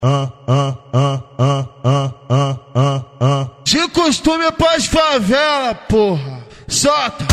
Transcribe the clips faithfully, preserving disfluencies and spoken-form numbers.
Ah, ah, ah, ah, ah, ah, ah, ah. De costume pras favela, porra. Solta!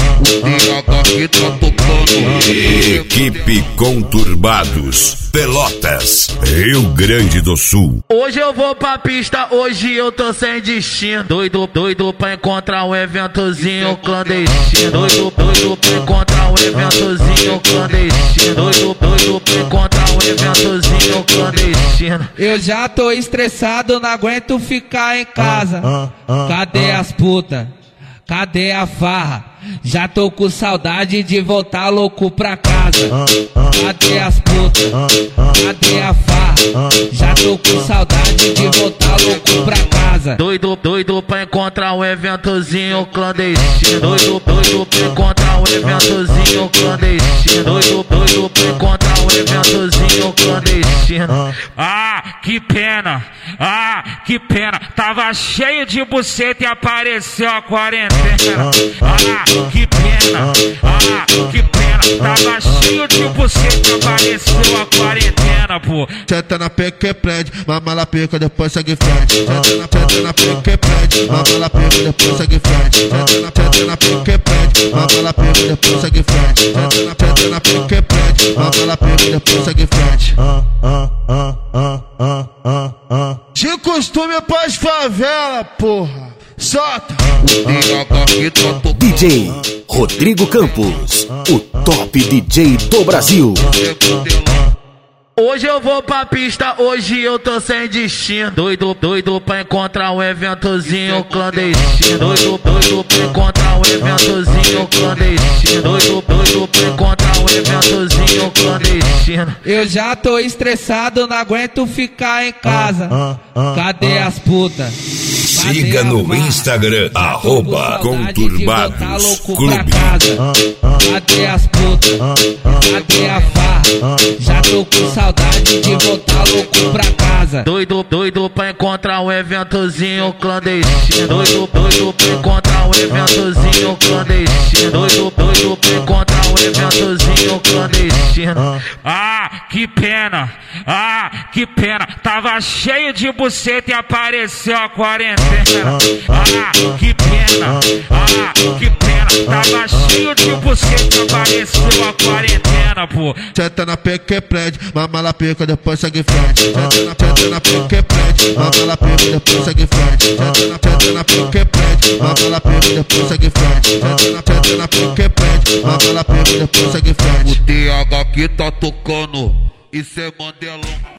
Equipe Conturbados, Pelotas, Rio Grande do Sul. Hoje eu vou pra pista, hoje eu tô sem destino. Doido, doido pra encontrar um eventozinho clandestino. Doido, doido pra encontrar um eventozinho clandestino. Doido, doido pra encontrar um eventozinho clandestino. Eu já tô estressado, não aguento ficar em casa. Cadê as putas? Cadê a farra? Já tô com saudade de voltar louco pra casa. Cadê as putas? Cadê a farra? Já tô com saudade de voltar louco pra casa. Doido, doido pra encontrar um eventozinho clandestino. Doido, doido pra encontrar um eventozinho clandestino. Doido, doido pra encontrar um eventozinho clandestino. Ah, que pena, ah, que pena. Tava cheio de buceta e apareceu a quarentena. Ah, que pena, ah, que pena. Tava cheio de buceta e apareceu a quarentena, pô. Senta na pica que prende, mama na pica, depois segue frente. Senta na pica que prende, mama na pica, depois segue frente. Senta na pica que prende, mama na pica, depois segue frente. Senta na pica que prende, mama na pica, depois segue frente. Ah, ah, ah, ah, ah, ah, ah. De costume pras favela, porra. Solta! D J Rodrigo Campos, o top D J do Brasil. Hoje eu vou pra pista, hoje eu tô sem destino. Doido, doido pra encontrar um eventozinho clandestino. Doido, doido pra encontrar um eventozinho clandestino. Doido, doido pra encontrar um eventozinho clandestino. Eu já tô estressado, não aguento ficar em casa. Cadê as putas? Siga no Instagram, arroba Conturbados Clube. Cadê as putas? Cadê a farra? Já tô com saudade de voltar louco pra casa. Doido, doido pra encontrar um eventozinho clandestino. Doido, doido pra encontrar um eventozinho clandestino. Doido, doido pra encontrar um eventozinho clandestino. Ah, que pena, ah, que pena. Tava cheio de buceta e apareceu a quarentena. Ah, que pena, ah, que pena. Tava cheio de buceta e apareceu a quarentena, pô. Senta na pica que prende, mama na pica, depois segue frente. Senta na pica que prende, mama na pica, depois segue frente. Senta na pica que prende, mama na pica, depois segue frente. Senta na pica que prende, mama na pica, depois segue frente. O D H que tá tocando, isso é Mandelão.